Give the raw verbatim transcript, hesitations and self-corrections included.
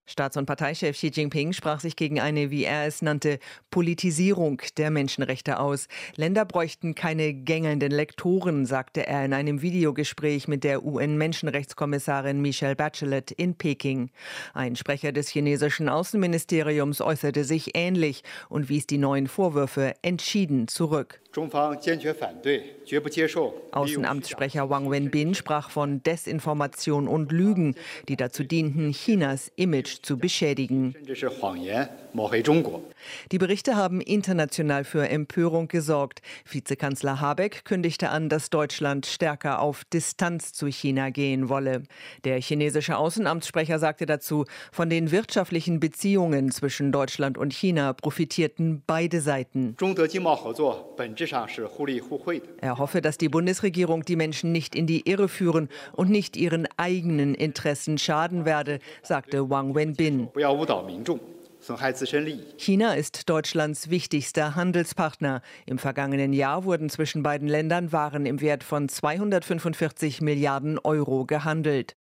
Staats- und Parteichef Xi Jinping sprach sich gegen eine, wie er es nannte, Politisierung der Menschenrechte aus. Länder bräuchten keine gängelnden Lektoren, sagte er in einem Videogespräch mit der U N-Menschenrechtskommissarin Michelle Bachelet in Peking. Ein Sprecher des chinesischen Außenministeriums äußerte sich ähnlich und wies die neuen Vorwürfe entschieden zurück. Außenamtssprecher Wang Wenbin sprach von Desinformation und Lügen, die dazu dienten, Chinas Image zu beschädigen. Die Berichte haben international für Empörung gesorgt. Vizekanzler Habeck kündigte an, dass Deutschland stärker auf Distanz zu China gehen wolle. Der chinesische Außenamtssprecher sagte dazu, von den wirtschaftlichen Beziehungen zwischen Deutschland und China profitierten beide Seiten. Er hoffe, dass die Bundesregierung die Menschen nicht in die Irre führen und nicht ihren eigenen Interessen schaden werde, sagte Wang Wenbin. China ist Deutschlands wichtigster Handelspartner. Im vergangenen Jahr wurden zwischen beiden Ländern Waren im Wert von zweihundertfünfundvierzig Milliarden Euro gehandelt.